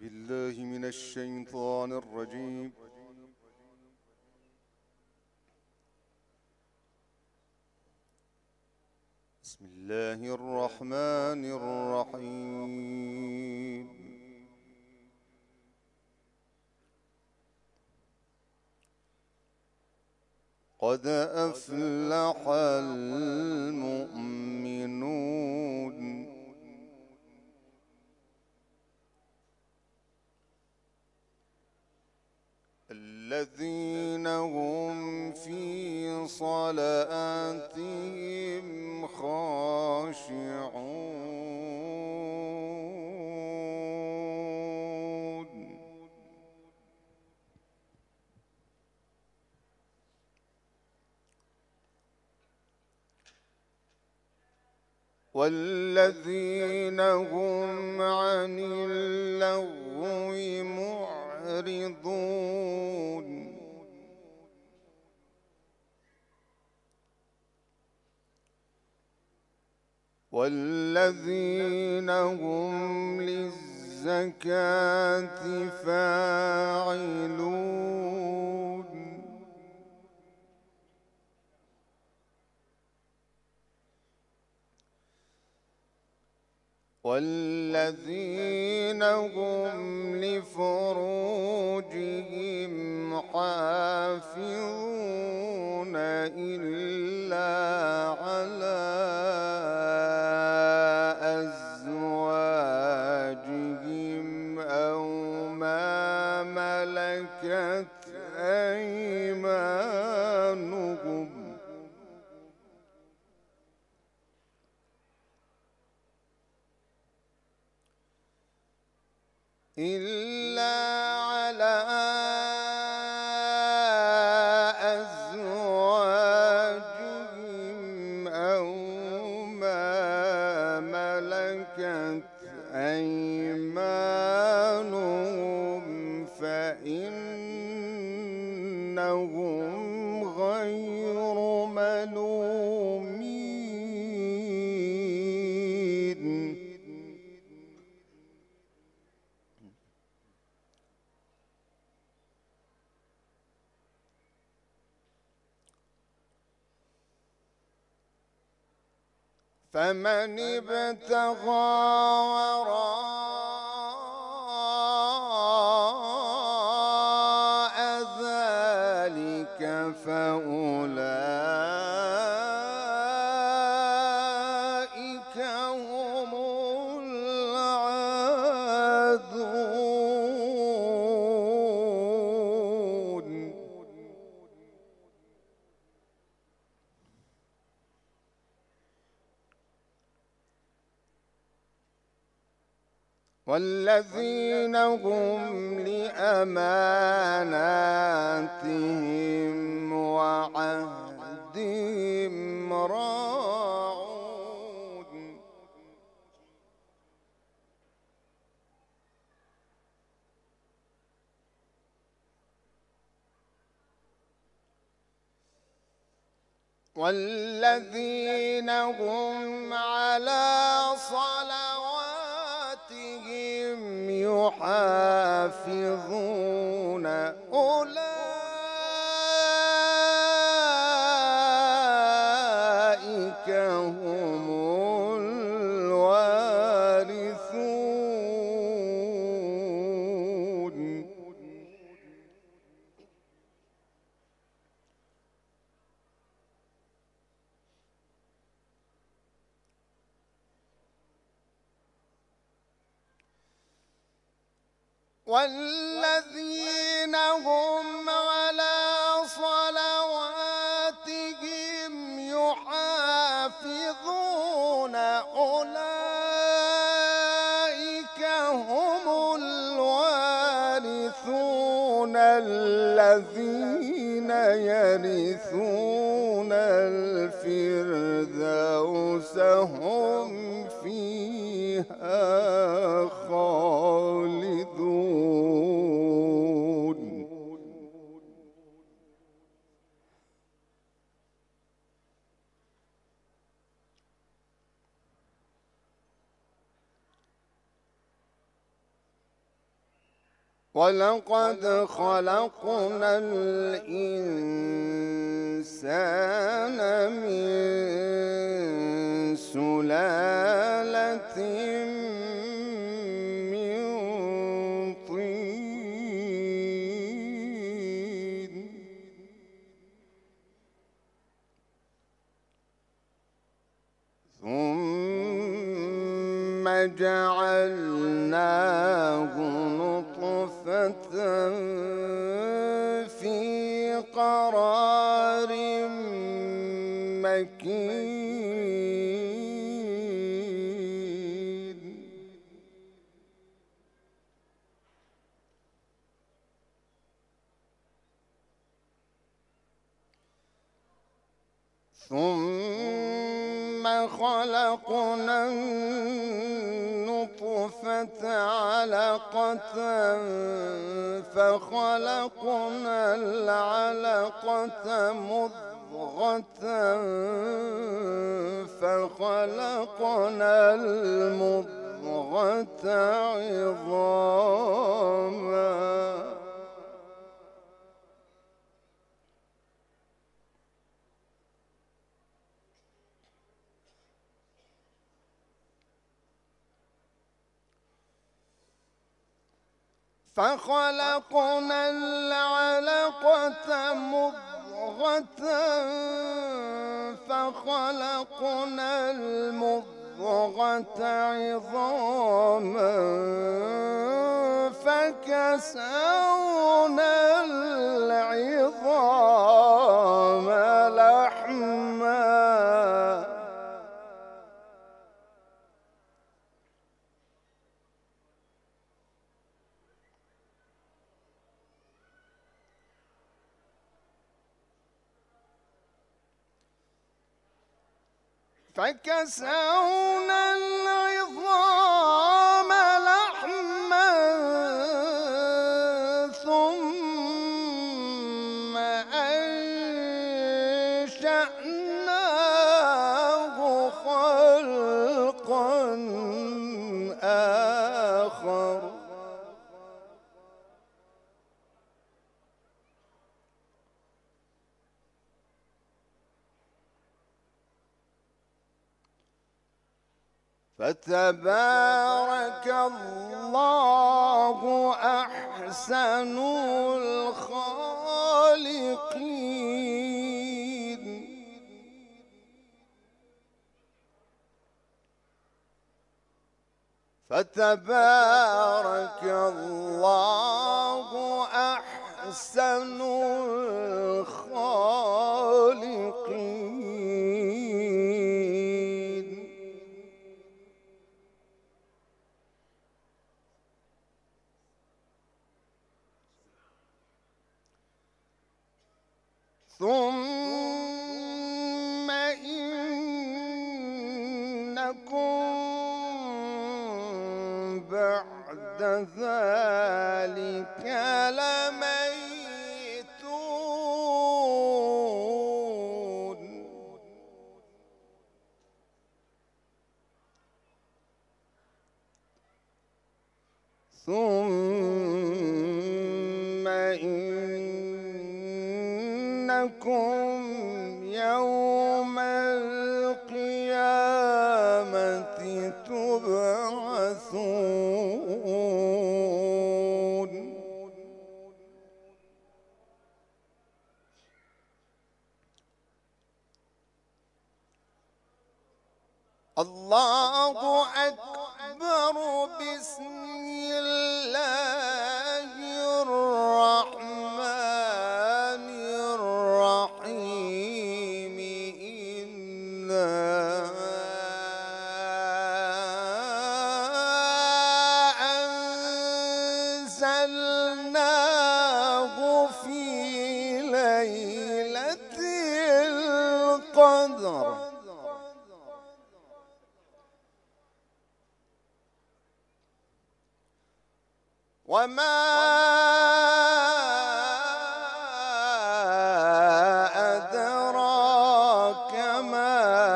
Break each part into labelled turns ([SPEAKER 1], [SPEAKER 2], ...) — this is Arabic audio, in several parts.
[SPEAKER 1] بالله من الشيطان الرجيم. بسم الله الرحمن الرحيم. قد أفلح المؤمنون الذين هم في صلاتهم خاشعون والذين هم عن اللغو معرضون والذين هم للزكاة فاعلون والذين هم لفروجهم حافظون إلا على أزواجهم أو ما ملكت أيمانهم إلا على أزواجهم أو ما ملكت أيمانهم فإنهم غير ملومين. فمن ابتغى وراء ذلك فأولئك هم العادون. والذين هم لأماناتهم وعهدهم راعون والذين هم على صلواتهم يحافظون أولئك هم الوارثون. والذين هم على صلواتهم يحافظون أولئك هم الوارثون الذين يرثون الفردوس هم فيها خالدون. ولقد خلقنا الإنسان من سلالة من طين ثم جعلناه نطفة في قرار مكين ثم خلقنا النطفة علقة فخلقنا العلقة مضغة فخلقنا المضغة عظاما فخلقنا العلقة مضغة فخلقنا المضغة عظاما فكسونا العظام لحما فكسونا العظام لحما ثم أنشأناه خلقا آخر فتبارك الله أحسن الخالقين فتبارك الله أحسن الخالقين ثم إنكم بعد ذلك لميتون ثم إنكم يوم القيامة تبعثون الله أكبر بسم الله الرحمن الرحيم إنا أنزلناه في ليلة القدر وما أدراك ما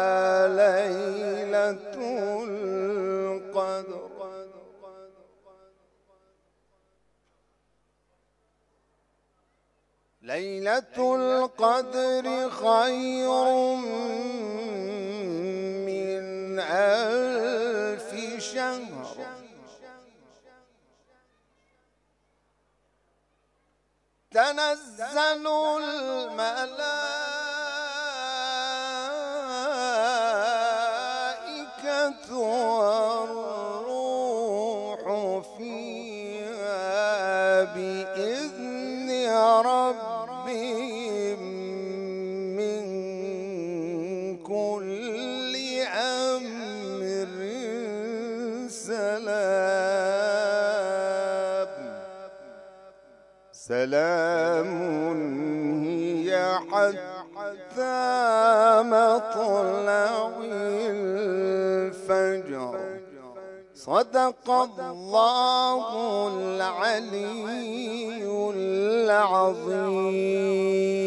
[SPEAKER 1] ليلة القدر ليلة القدر خير من 1000 شهر تنزل الملائكة والروح فيها بإذن ربهم من كل أمر سلام هي حتى مطلع الفجر. صدق الله العلي العظيم.